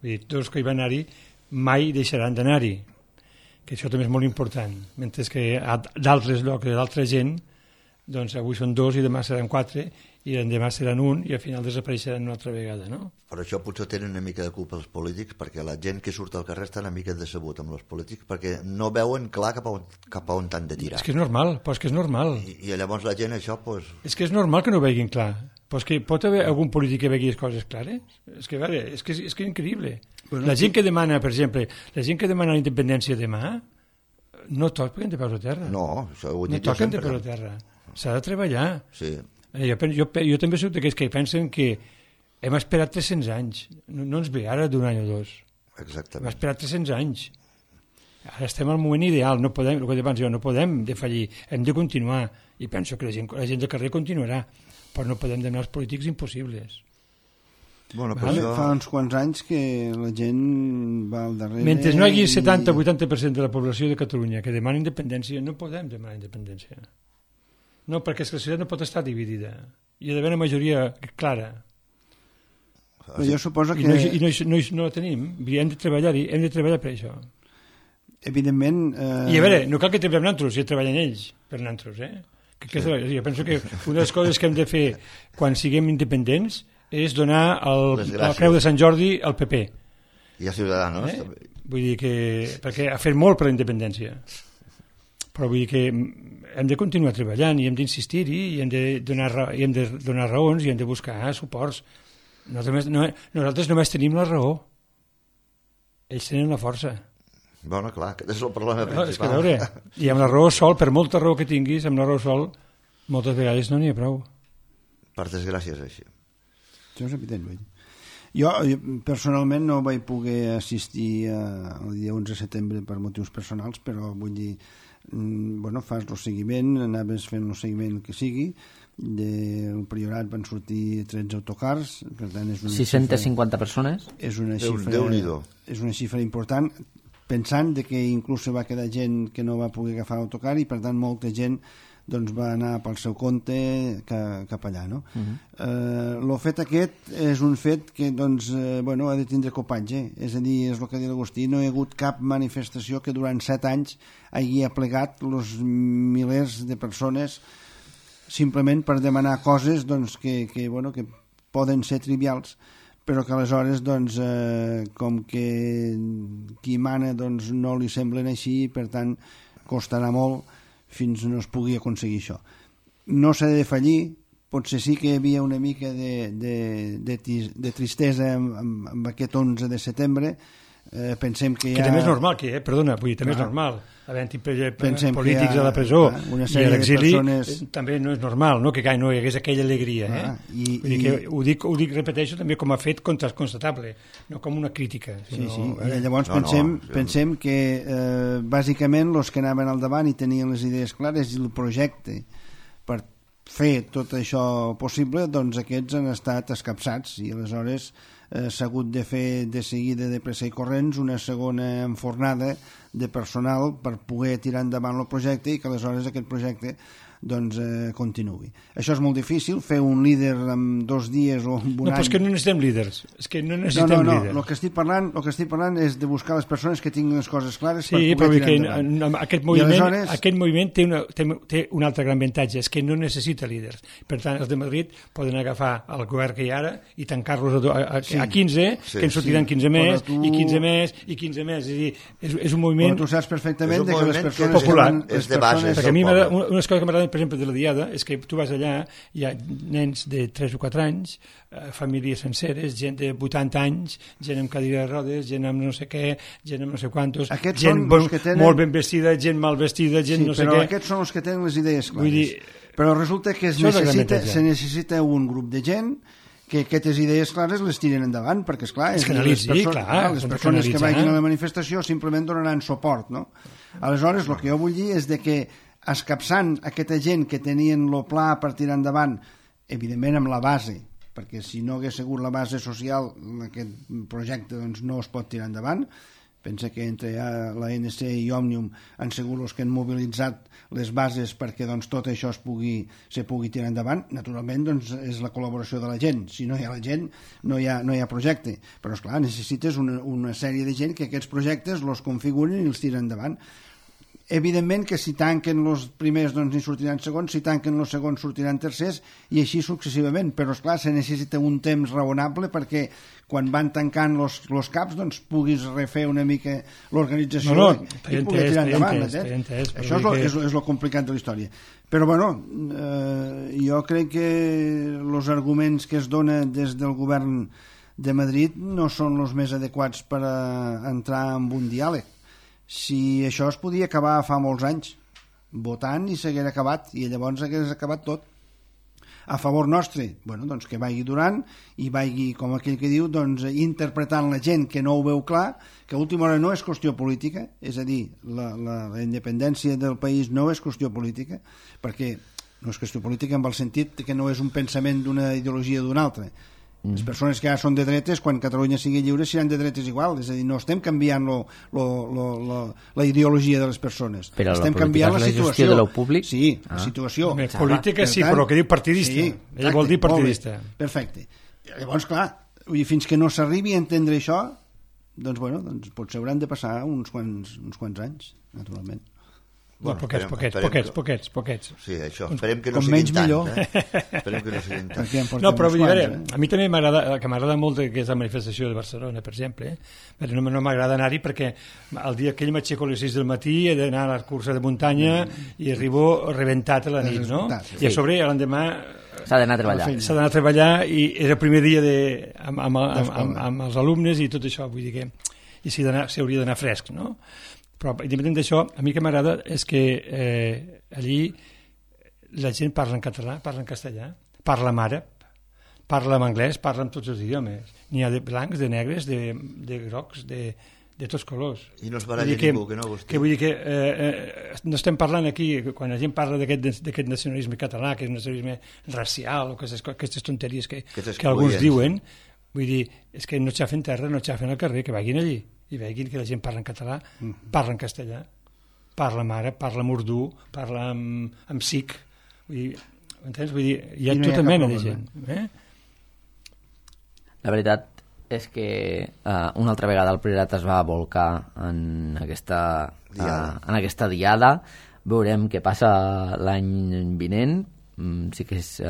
Vull dir, tots els que hi van anar-hi mai deixaran d'anar-hi, que això també és molt important, mentre que a d'altres llocs, d'altra gent, doncs avui són 2 i demà seran 4 i demà seran 1 i al final desapareixeran una altra vegada, no? Per això potser tenen una mica de culpa els polítics, perquè la gent que surt al carrer està una mica decebut amb els polítics, perquè no veuen clar cap a on t'han de tirar. És que és normal, però és que és normal. I llavors la gent això, pues... És que és normal que no ho veguin clar. Però és que pot haver algun polític que vegi les coses clares? És que, veure, és que és increïble. Bueno, la gent que demana, per exemple, la gent que demana la independència demà, no toquen de peus a terra. No, això ho he dit no toquen de peus a terra. S'ha de treballar. Sí. Jo també soc d'aquells que pensen que hem esperat 300 anys. No ens ve ara d'un any o dos. Exactament. Hem esperat 300 anys. Ara estem al moment ideal, no podem, el que abans jo, no podem defallir, hem de continuar. I penso que la gent del carrer continuarà, però no podem demanar als polítics impossibles. Bueno, això... Fa uns quants anys que la gent va al darrere... Mentre no hi hagi 70-80% de la població de Catalunya que demana independència, no podem demanar independència. No, perquè la societat no pot estar dividida. Hi ha d'haver una majoria clara. Però jo suposo que... I no la tenim. Hem de treballar-hi, hem de treballar per això. Evidentment... I a veure, no cal que treballem nosaltres, si treballen ells per nosaltres, Jo penso que una de les coses que hem de fer quan siguem independents és donar la Creu de Sant Jordi al PP. I a Ciudadanos. Vull dir que... Perquè ha fet molt per la independència. Però vull dir que hem de continuar treballant i hem d'insistir-hi i hem de donar raons i hem de buscar suports. Nosaltres només tenim la raó. Ells tenen la força. Bueno, clar, aquest és el problema principal. És que a veure, i amb la raó sol, per molta raó que tinguis, amb la raó sol, moltes vegades no n'hi ha prou. Per desgràcia és així. Això és evident, jo personalment no vaig poder assistir el dia 11 de setembre per motius personals, però vull dir, fas el seguiment, anaves fent el seguiment que sigui, del Priorat van sortir 13 autocars, per tant és una 650 persones? És una xifra important, pensant que inclús se va quedar gent que no va poder agafar l'autocar i per tant molta gent doncs, va anar pel seu compte cap allà. No? El fet aquest és un fet que doncs, ha de tindre copatge, és a dir, és el que diu l'Agustí, no hi ha hagut cap manifestació que durant 7 anys hagi aplegat els milers de persones simplement per demanar coses doncs, que poden ser trivials, però que aleshores doncs, com que qui mana doncs, no li semblen així, per tant costarà molt fins no es pugui aconseguir això. No s'ha de fallir, potser sí que hi havia una mica de tristesa amb aquest 11 de setembre, pensem que també és normal, també és normal havent-hi polítics a la presó i a l'exili, també no és normal que no hi hagués aquella alegria. Ho repeteixo també com a fet constatable, no com una crítica. I llavors pensem que bàsicament els que anaven al davant i tenien les idees clares i el projecte per fer tot això possible, doncs aquests han estat escapçats i aleshores s'ha hagut de fer de seguida de pressa i corrents una segona enfornada de personal per poder tirar endavant el projecte i que aleshores aquest projecte doncs continuï. Això és molt difícil, fer un líder en 2 dies o en un any... No, però és que no necessitem líders. No, el que estic parlant és de buscar les persones que tinguin les coses clares per poder tirar endavant. Aquest moviment té un altre gran avantatge, és que no necessita líders. Per tant, els de Madrid poden agafar el govern que hi ha ara i tancar-los a 15, que en sortiran 15 més, i 15 més, i 15 més. És a dir, és un moviment... Però tu saps perfectament que les persones... popular. És de base. Perquè a mi unes coses que m'agraden, per exemple, de la Diada, és que tu vas allà, hi ha nens de 3 o 4 anys, famílies senceres, gent de 80 anys, gent amb cadira de rodes, gent amb no sé què, gent amb no sé quantos, gent molt ben vestida, gent mal vestida, gent no sé què... Sí, però aquests són els que tenen les idees clares. Però resulta que se necessita un grup de gent que aquestes idees clares les tiren endavant, perquè, esclar, les persones que vagin a la manifestació simplement donaran suport, no? Aleshores, el que jo vull dir és que escapçant aquesta gent que tenien el pla per tirar endavant, evidentment amb la base, perquè si no hagués sigut la base social aquest projecte doncs no es pot tirar endavant, Pensa que entre l'ANC i Òmnium han sigut els que han mobilitzat les bases perquè doncs, tot això se pugui tirar endavant. Naturalment doncs, és la col·laboració de la gent. Si no hi ha la gent no hi ha projecte. Però esclar, necessites una sèrie de gent que aquests projectes els configurin i els tiren endavant. Evidentment que si tanquen els primers doncs n'hi sortiran segons, si tanquen els segons sortiran tercers i així successivament, però esclar, se necessita un temps raonable perquè quan van tancant els caps doncs puguis refer una mica l'organització i pugui tirar endavant. Això és el complicat de la història. Però bueno, jo crec que els arguments que es donen des del govern de Madrid no són els més adequats per entrar en un diàleg. Si això es podia acabar fa molts anys votant i s'hagués acabat i llavors hagués acabat tot a favor nostre, bueno, doncs que vagi durant i vagi, com aquell que diu, doncs, interpretant la gent que no ho veu clar, que a última hora no és qüestió política, és a dir, la independència del país no és qüestió política, perquè no és qüestió política en el sentit que no és un pensament d'una ideologia d'una altra. Les persones que ara són de dretes, quan Catalunya sigui lliure, seran de dretes igual. És a dir, no estem canviant la ideologia de les persones. Però estem canviant la situació de lo públic? Sí, la situació. Política sí, però que diu partidista. Sí, ell vol dir partidista. Perfecte. Llavors, clar, fins que no s'arribi a entendre això, doncs, bueno, doncs potser hauran de passar uns quants anys, naturalment. Bueno, poquets. Sí, això. Esperem que no siguin tant. Esperem que no siguin tant. No, però vull dir, a mi també m'agrada molt aquesta manifestació de Barcelona, per exemple. No m'agrada anar-hi perquè el dia que ell m'aixeco a les 6 del matí he d'anar a la cursa de muntanya i arribo rebentat a la nit, no? I a sobre, l'endemà s'ha d'anar a treballar. S'ha d'anar a treballar i és el primer dia amb els alumnes i tot això, vull dir que s'hauria d'anar fresc, no? Però independent d'això, a mi que m'agrada és que allí la gent parla en català, parla en castellà, parla en àrab, parla en anglès, parla en tots els idiomes. N'hi ha de blancs, de negres, de grocs, de tots colors. I no es baralla ningú, que no, Agustí? Vull dir que no estem parlant aquí, quan la gent parla d'aquest nacionalisme català, que és un nacionalisme racial, o aquestes tonteries que alguns diuen, vull dir, és que no xafen terra, no xafen al carrer, que vagin allí i veguin que la gent parla en català, parla en castellà, parla en àrab, parla en urdú, parla en sikh, entens? Vull dir, hi ha tota mena de gent. La veritat és que una altra vegada el Priorat es va volcar en aquesta diada. Veurem què passa l'any vinent. Sí que és...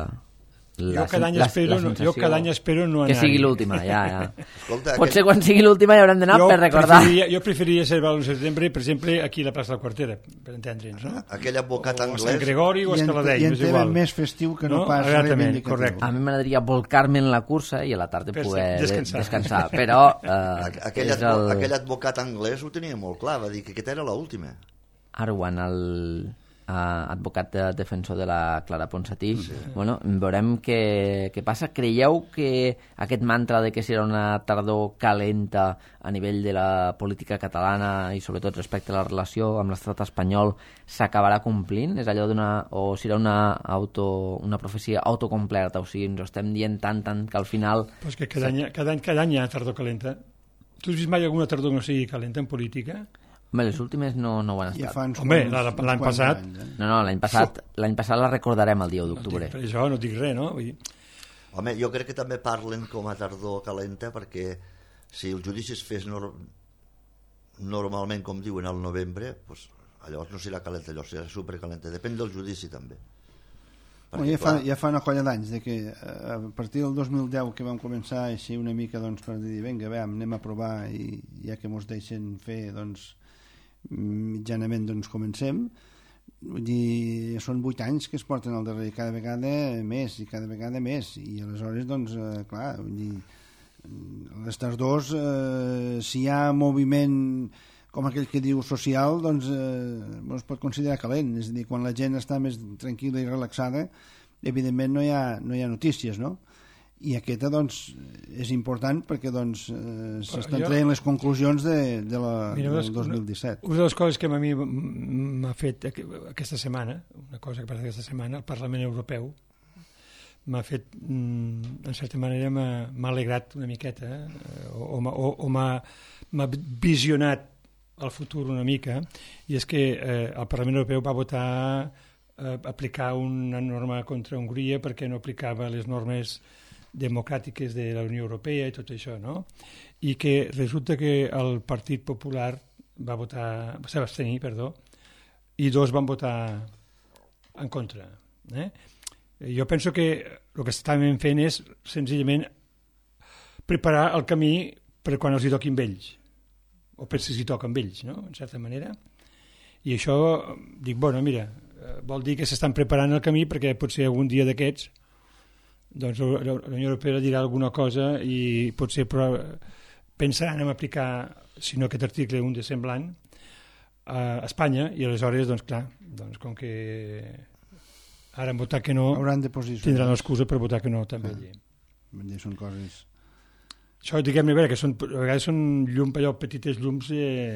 Jo cada any espero no anar. Que sigui l'última, ja. Escolta, potser quan sigui l'última hi haurem d'anar per recordar. Jo preferiria ser el 1 de setembre, per exemple, aquí a la plaça de la Quartera, per entendre'ns, no? Aquell advocat anglès... O Sant Gregori o Escaladell, és igual. I en més festiu que no pas reivindicatiu. A mi m'agradaria volcar-me en la cursa i a la tarda poder descansar. Però... Aquell advocat anglès ho tenia molt clar, va dir que aquesta era l'última. Arwan, advocat defensor de la Clara Ponsatí. Bueno, veurem què passa. Creieu que aquest mantra de que serà una tardor calenta a nivell de la política catalana i sobretot respecte a la relació amb l'estat espanyol s'acabarà complint? És allò o serà una profecia autocomplerta? O sigui, ens ho estem dient tant que al final... Pues que cada any hi ha tardor calenta. Tu has vist mai alguna tardor que no sigui calenta en política? Home, les últimes no ho han estat. Home, l'any passat... No, l'any passat la recordarem el dia 1 d'octubre. Per això no dic res, no? Home, jo crec que també parlen com a tardor calenta perquè si el judici es fes normalment, com diuen, al novembre, pues, llavors no serà calenta, allò serà supercalenta. Depèn del judici, també. Ja fa una colla d'anys que a partir del 2010 que vam començar així una mica per dir, vinga, anem a provar i ja que mos deixen fer, mitjanament comencem. Vull dir, són 8 anys que es porten al darrere, cada vegada més i cada vegada més, i aleshores clar, vull dir, les tardors, si hi ha moviment com aquell que diu social, es pot considerar calent. És a dir, quan la gent està més tranquil·la i relaxada, evidentment no hi ha notícies, no? I aquesta, és important perquè, s'estan traient les conclusions del 2017. Una de les coses que a mi m'ha fet aquesta setmana, una cosa que passa aquesta setmana, el Parlament Europeu, m'ha fet, en certa manera m'ha alegrat una miqueta, o m'ha m'ha visionat el futur una mica, i és que el Parlament Europeu va votar aplicar una norma contra Hongria perquè no aplicava les normes democràtiques de la Unió Europea i tot això, no? I que resulta que el Partit Popular va abstenir, i 2 van votar en contra. Jo penso que el que estaven fent és senzillament preparar el camí per quan els hi toquin ells, o per si s'hi toca amb ells, no? En certa manera. I això, dic, bueno, mira, vol dir que s'estan preparant el camí perquè potser algun dia d'aquests doncs la Unió Europea dirà alguna cosa i potser pensaran en aplicar, si no aquest article, un de semblant a Espanya, i aleshores, doncs clar, doncs com que ara han votat que no, tindran l'excusa per votar que no també. Són coses... Això, diguem-ne, a vegades són llum, allò, petites llums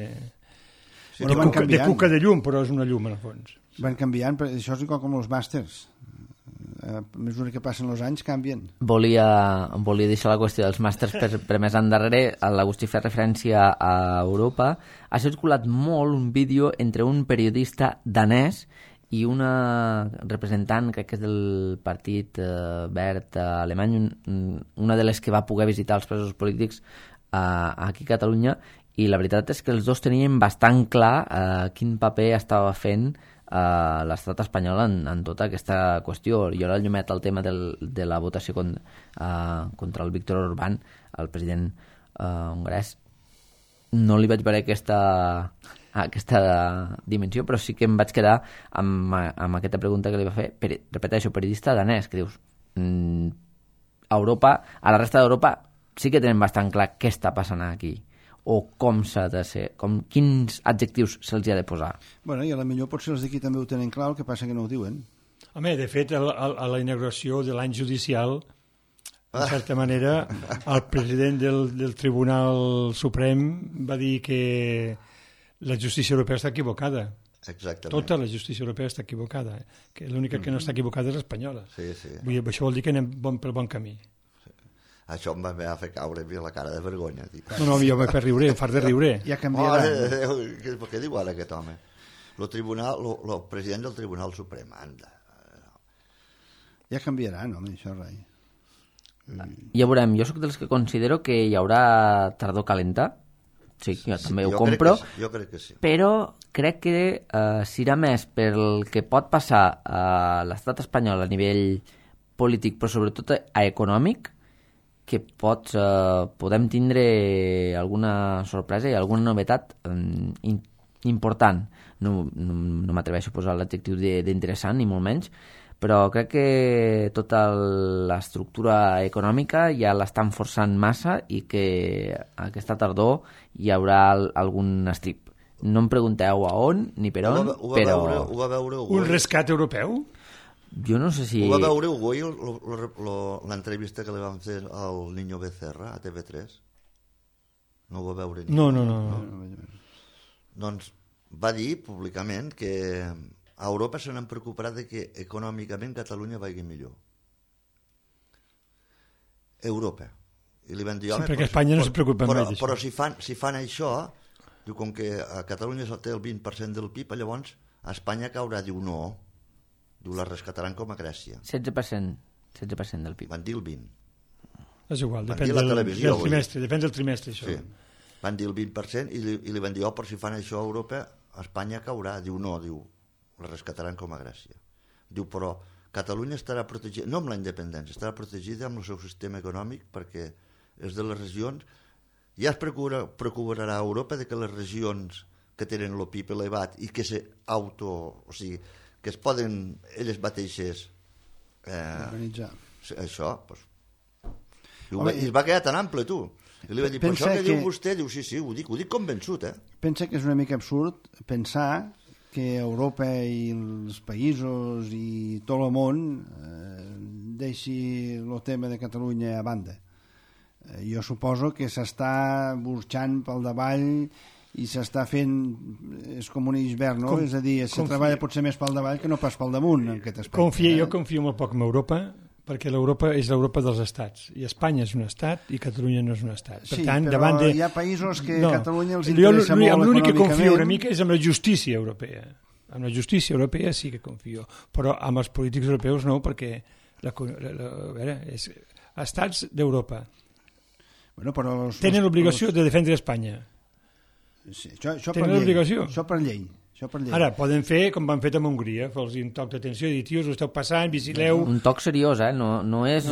de cuca de llum, però és una llum, en el fons. Van canviant, però això és igual com els màsters. A mesura que passen els anys, canvien. Volia deixar la qüestió dels màsters per més endarrere. L'Agustí fa referència a Europa. Ha circulat molt un vídeo entre un periodista danès i una representant, crec que és del Partit Verd alemany, una de les que va poder visitar els presos polítics aquí a Catalunya, i la veritat és que els dos tenien bastant clar quin paper estava fent l'estat espanyol en tota aquesta qüestió. Jo la llumet al tema de la votació contra el Víctor Orbán, el president hongarès. No li vaig veure aquesta dimensió, però sí que em vaig quedar amb aquesta pregunta que li va fer, repeteixo, periodista danès, que dius, Europa, a la resta d'Europa sí que tenen bastant clar què està passant aquí, o com s'ha de ser, quins adjectius se'ls ha de posar. Bueno, i a la millor potser els d'aquí també ho tenen clar, el que passa que no ho diuen. Home, de fet, a la inauguració de l'any judicial, en certa manera, el president del Tribunal Suprem va dir que la justícia europea està equivocada. Exactament. Tota la justícia europea està equivocada. Que l'única que no està equivocada és l'espanyola. Sí, sí. Això vol dir que anem pel bon camí. Això em va fer caure la cara de vergonya. No, jo vaig per riure, em far de riure. Ja canviarà. Què diu ara aquest home? El president del Tribunal Suprem, anda. Ja canviarà, no, això rai. Ja veurem, jo sóc dels que considero que hi haurà tardor calenta. Sí, jo també ho compro. Jo crec que sí. Però crec que serà més pel que pot passar a l'estat espanyol a nivell polític, però sobretot econòmic, que podem tindre alguna sorpresa i alguna novetat important. No m'atreveixo a posar l'adjectiu d'interessant, ni molt menys, però crec que tota l'estructura econòmica ja l'estan forçant massa i que aquesta tardor hi haurà algun estrip. No em pregunteu a on ni per on, però... Ho va veure un rescat europeu? Jo no sé si... Ho va veure Hugo i l'entrevista que li van fer al Niño Becerra a TV3? No ho va veure ningú? No. Doncs va dir públicament que a Europa se n'han preocupat de que econòmicament Catalunya vagi millor. Europa. I li van dir, sí, perquè Espanya no se preocupa més d'això. Però si fan això, diu, com que a Catalunya té el 20% del PIB, llavors a Espanya caurà, diu no. Diu, la rescataran com a Grècia. 16% del PIB. Van dir el 20. És igual, depèn del trimestre, depèn del trimestre, això. Sí. Van dir el 20% i li van dir, però si fan això a Europa, a Espanya caurà. Diu, no, diu, la rescataran com a Grècia. Diu, però Catalunya estarà protegida, no amb la independència, estarà protegida amb el seu sistema econòmic perquè és de les regions. Ja es preocuparà a Europa de que les regions que tenen el PIB elevat i que o sigui, que es poden elles mateixes organitzar. Això, doncs. I es va quedar tan ample, tu. I li va dir, però això que diu vostè, diu, sí, ho dic convençut, Pensa que és una mica absurd pensar que Europa i els països i tot el món deixi el tema de Catalunya a banda. Jo suposo que s'està burxant pel davall i s'està fent, és com un iceberg, no? Se treballa potser més pel davall que no pas pel damunt en aquest aspecte. Jo confio molt poc en Europa perquè l'Europa és l'Europa dels estats, i Espanya és un estat i Catalunya no és un estat. Per Sí, tant, però davant de... hi ha països que No. Catalunya els interessa molt Amb l'únic que confio una econòmicament. mica és amb la justícia europea. Amb la justícia europea sí que confio, però amb els polítics europeus no, perquè a veure, estats d'Europa Bueno, però tenen l'obligació de defendre Espanya. Sí, això Tenen per llei. l'obligació. Això per llei. Ara, poden fer com van fer amb Hongria, fer-los un toc d'atenció i dir, tios, ho esteu passant, vigileu... Un toc seriós, no és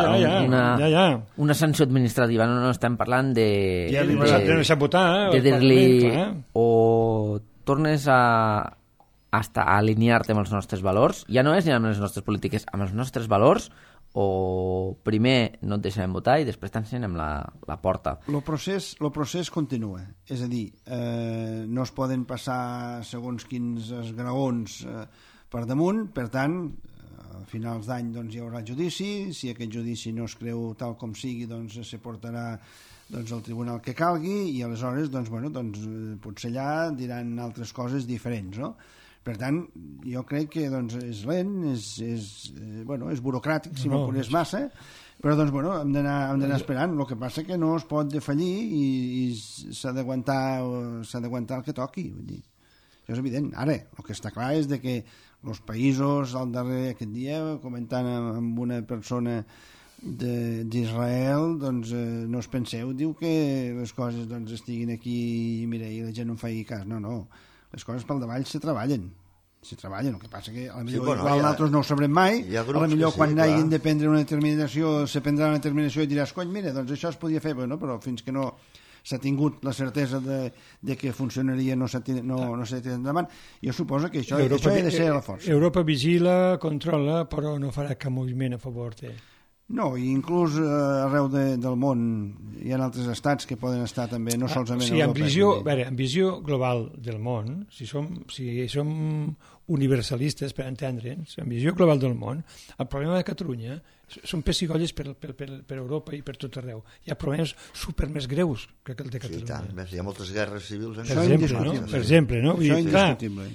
una sanció administrativa, no estem parlant de... Ja de deixar votar... De dir-li o tornes a alinear-te amb els nostres valors, ja no és ni amb les nostres polítiques, amb els nostres valors, o primer no et deixarem votar i després t'ensenyem la porta. El procés continua, és a dir, no es poden passar segons quins esgraons per damunt, per tant, a finals d'any doncs, hi haurà judici, si aquest judici no es creu tal com sigui, doncs se portarà al tribunal que calgui i aleshores potser allà diran altres coses diferents, no? Per tant, jo crec que és lent, és burocràtic, si m'apurés massa, però hem d'anar esperant. El que passa que no es pot defallir i s'ha d'aguantar el que toqui. Vull dir. Això és evident. Ara, el que està clar és que els països, al darrer aquest dia, comentant amb una persona d'Israel, no us penseu, diu que les coses estiguin aquí i mira, i la gent no en faci cas. No. Les coses pel davall se treballen, el que passa que potser nosaltres no ho sabrem mai, potser quan hagin de prendre una determinació se prendrà una determinació i diràs, cony, mira, doncs això es podia fer, però fins que no s'ha tingut la certesa de que funcionaria no s'ha tirat endavant. Jo suposo que això ha de ser a la força. Europa vigila, controla, però no farà cap moviment a favor de... No, i inclús arreu del món hi ha altres estats que poden estar també, no solament a Europa. En visió global del món, si som universalistes, per entendre'ns, en visió global del món, el problema de Catalunya són pessigolles per Europa i per tot arreu. Hi ha problemes super més greus que el de Catalunya. Sí, tant. Hi ha moltes guerres civils. Per exemple, no? Això és indiscutible.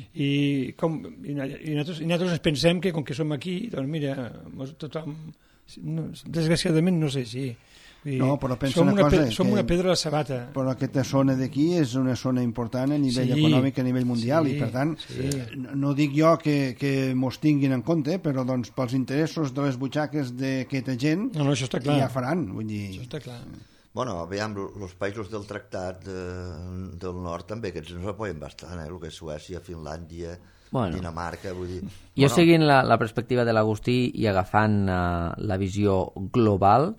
I nosaltres ens pensem que com que som aquí, doncs mira, tothom... desgraciadament no és així. No, però pensa una cosa, som una pedra a la sabata. Però aquesta zona d'aquí és una zona important a nivell econòmic, a nivell mundial, i per tant no dic jo que mos tinguin en compte, però pels interessos de les butxaques d'aquesta gent ja faran, vull dir... Això està clar. Bueno, veiem, els països del tractat del nord també, que ens apoyen bastant, el que és Suècia, Finlàndia... Dinamarca, vull dir... Jo seguint la perspectiva de l'Agustí i agafant la visió global,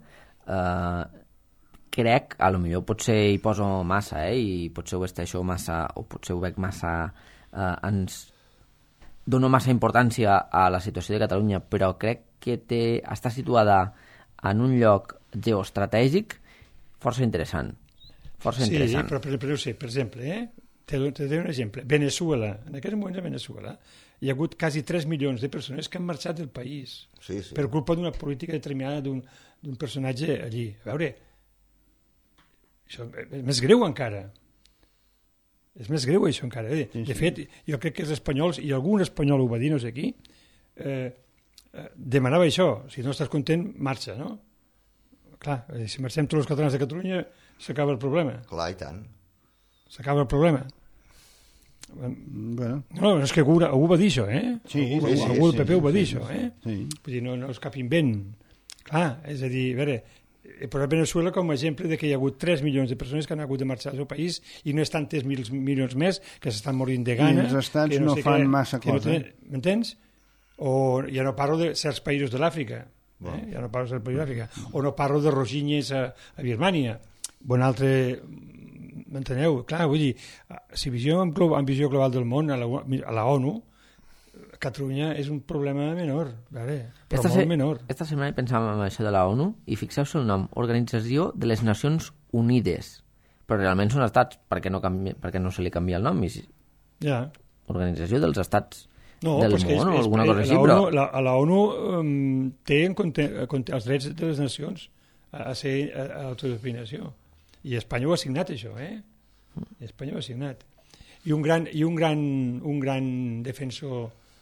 crec, a lo millor potser hi poso massa, i potser ho esteixo massa, o potser ho veig massa... ens dono massa importància a la situació de Catalunya, però crec que està situada en un lloc geoestratègic força interessant. Sí, però per exemple, te dono un exemple. Venezuela, en aquest moment a Venezuela hi ha hagut quasi 3 milions de persones que han marxat del país per culpa d'una política determinada d'un personatge allí. A veure, això és més greu encara. És més greu això encara. De fet, jo crec que els espanyols, i algun espanyol ho va dir, no sé qui, demanava això. Si no estàs content, marxa, no? Clar, si marxem tots els catalans de Catalunya s'acaba el problema. Clar, i tant. S'acaba el problema. Bueno. No, és que algú va dir això, algú del PP ho va dir això, Sí. Vull dir, no és cap invent. Clar, és a dir, a veure, he posat Venezuela com a exemple de que hi ha hagut 3 milions de persones que han hagut de marxar del seu país i no és tantes milions més que s'estan morint de gana. I els estats no fan massa cosa. M'entens? O ja no parlo de certs països de l'Àfrica, ja no parlo de certs països d'Àfrica, o no parlo de rohinyes a Birmània, o un altre... M'enteneu? Clar, vull dir, si en visió global del món, a la ONU, Catalunya és un problema menor, però molt menor. Esta setmana pensàvem en això de la ONU i fixeu-se el nom, Organització de les Nacions Unides, però realment són estats, perquè no se li canvia el nom? Ja. Organització dels Estats del món o alguna cosa així, però... La ONU té en compte els drets de les nacions a ser autodeterminació. I Espanya ho ha signat, això, Espanya ho ha signat. I un gran defensor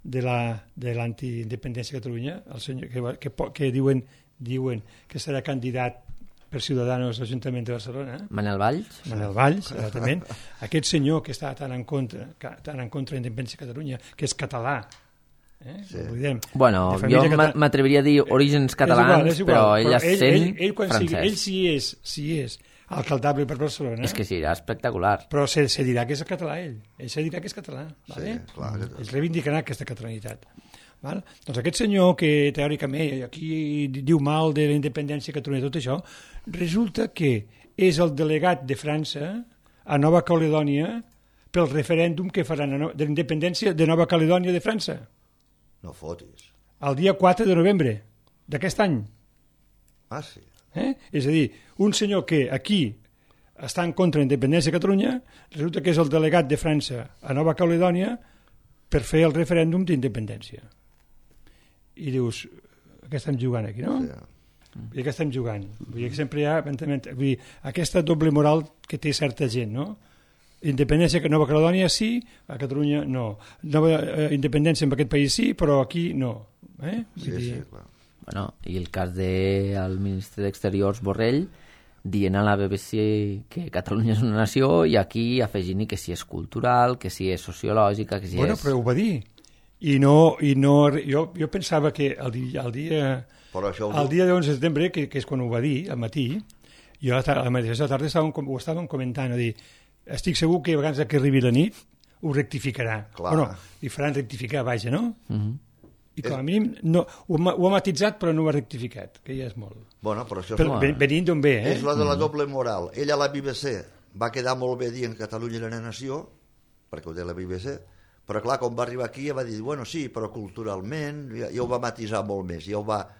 de l'antiindependència de Catalunya, el senyor que diuen que serà candidat per Ciudadanos a l'Ajuntament de Barcelona. Manel Valls? Manel Valls, exactament. Aquest senyor que està tan en contra de la independència de Catalunya, que és català, Sí. Bueno, jo m'atreviria a dir orígens catalans, és igual, però ell és francès. Ell si és alcaldable per Barcelona... És que sí, era espectacular. Però se dirà que és català, ell se dirà que és català. Sí, clar. Ell reivindicarà aquesta catalanitat. Val? Doncs aquest senyor que teòricament aquí diu mal de la independència de Catalunya i tot això, resulta que és el delegat de França a Nova Caledònia pel referèndum que faran de la independència de Nova Caledònia de França. No fotis. El dia 4 de novembre d'aquest any. Ah, sí. És a dir, un senyor que aquí està en contra de la independència de Catalunya, resulta que és el delegat de França a Nova Caledònia per fer el referèndum d'independència. I dius, què estem jugant aquí, no? Sí. Vull dir que estem jugant. Vull dir que sempre hi ha aquesta doble moral que té certa gent, no? Independència que Nova Caledònia sí, a Catalunya no. Nova independència en aquest país sí, però aquí no. Sí, clar. Bueno, i el cas del ministre d'Exteriors Borrell dient a la BBC que Catalunya és una nació i aquí afegint-hi que si és cultural, que si és sociològica, que si és... Però ho va dir. Jo pensava que el dia de 11 de setembre, que és quan ho va dir, al matí, jo a la mateixa tarda ho estàvem comentant, a dir, estic segur que a vegades que arribi la nit ho rectificarà. Bueno, i faran rectificar, vaja, no? I com a mínim no, ho ha matitzat però no ho ha rectificat, que ja és molt. Bueno, però això venint d'on ve, és la de la doble moral. Ell a la BBC va quedar molt bé dient que Catalunya era una nació, perquè ho deia la BBC, però clar, quan va arribar aquí ja va dir, bueno, sí, però culturalment, ja ho va matisar molt més, ja ho va...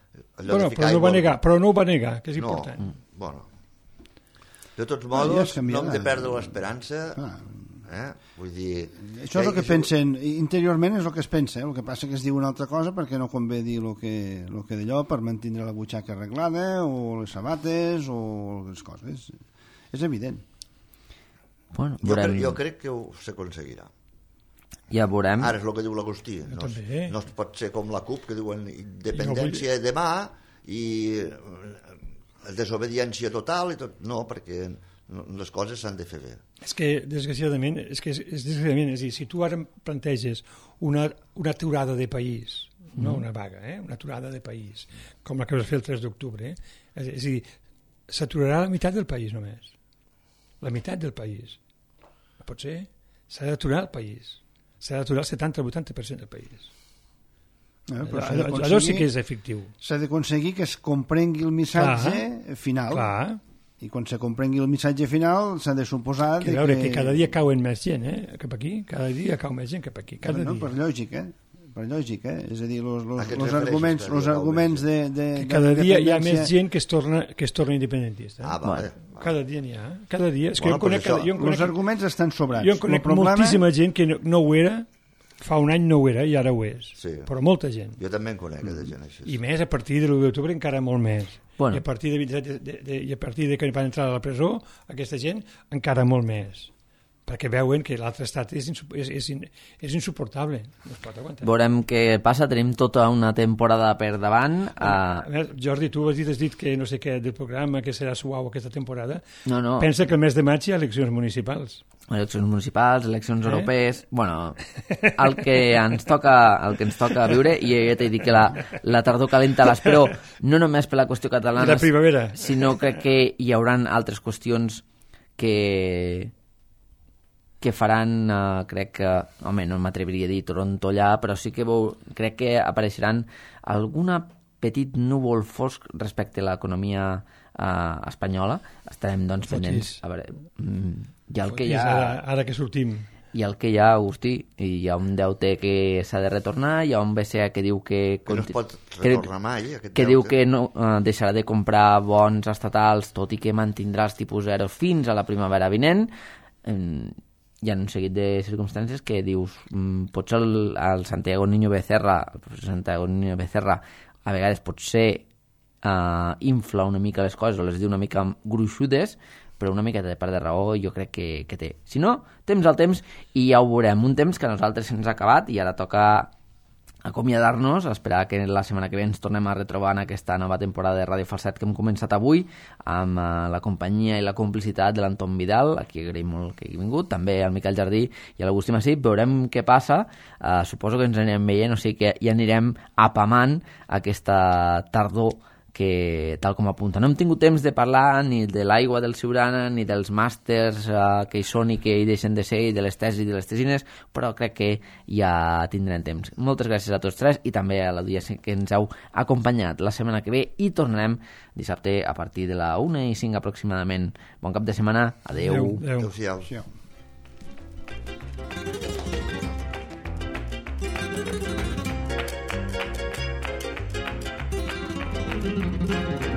Però no ho va negar, que és important. Bueno, de tots modos, no hem de perdre l'esperança, vull dir... Això és el que pensen, interiorment és el que es pensa, el que passa que es diu una altra cosa perquè no convé dir el que d'allò per mantenir la butxaca arreglada o les sabates o les coses. És evident. Bueno, jo crec que s'aconseguirà. Ja veurem. Ara és el que diu l'Agustí. No es pot ser com la CUP, que diuen independència demà i desobediència total i tot. No, perquè les coses s'han de fer bé. És que, desgraciadament, és a dir, si tu ara planteges una aturada de país, no una vaga, una aturada de país, com la que vas fer el 3 d'octubre, és a dir, s'aturarà la meitat del país només. La meitat del país. No pot ser? S'ha d'aturar el país. S'ha d'aturar el 70-80% del país. Allò sí que és efectiu. S'ha d'aconseguir que es comprengui el missatge final. Clar. I quan se comprengui el missatge final s'ha de suposar que cada dia cauen més gent cap aquí, cada dia cau més gent cap aquí, cada dia. Per lògica, és a dir, els arguments de cada dia hi ha més gent que es torna independentista. Cada dia n'hi ha, cada dia. Els arguments estan sobrats. Jo conec moltíssima gent que no ho era, fa un any no ho era i ara ho és, però molta gent. Jo també en conec de gent així. I més a partir de l'1 d'octubre encara molt més. Bueno. I a partir de que van entrar a la presó aquesta gent encara molt més, perquè veuen que l'altre estat és insuportable, no es pot aguantar. Veurem què passa, tenim tota una temporada per davant. Jordi, tu has dit que no sé què del programa, que serà suau aquesta temporada. No. Pensa que el mes de maig hi ha eleccions municipals. Eleccions europees... Bueno, el que ens toca viure, i ja t'he dit que la tardor calenta l'espero, no només per la qüestió catalana, la primavera, sinó crec que hi hauran altres qüestions que faran, crec que, home, no m'atreviria a dir Toronto allà, però sí que crec que apareixeran alguna petit núvol fosc respecte a l'economia espanyola. Estarem, doncs, pendents. A veure, ara que sortim. Hi ha el que hi ha, Agustí, i hi ha un deute que s'ha de retornar, hi ha un BCE que diu que no es pot retornar mai, que diu que no deixarà de comprar bons estatals, tot i que mantindrà els tipus zero fins a la primavera vinent. Hi ha un seguit de circumstàncies que dius, potser el Santiago Niño Becerra, el professor Santiago Niño Becerra, a vegades potser infla una mica les coses o les diu una mica gruixudes, però una miqueta de part de raó jo crec que té. Si no, temps al temps i ja ho veurem. Un temps que a nosaltres se'ns ha acabat i ara toca acomiadar-nos, esperar que la setmana que ve ens tornem a retrobar en aquesta nova temporada de Ràdio Falset que hem començat avui, amb la companyia i la complicitat de l'Anton Vidal, a qui agraïm molt que hagi vingut, també al Miquel Jardí i a l'Agustí Massip. Veurem què passa, suposo que ens anirem veient, o sigui que ja anirem apamant aquesta tardor que, tal com apunta, no hem tingut temps de parlar ni de l'aigua del Siurana, ni dels màsters que hi són i que hi deixen de ser, i de les tesis i de les tesines, però crec que ja tindrem temps. Moltes gràcies a tots tres i també a l'audiència que ens heu acompanyat. La setmana que ve i tornarem dissabte a partir de la 1:05 aproximadament. Bon cap de setmana. Adeu. Adéu-siau. Adéu.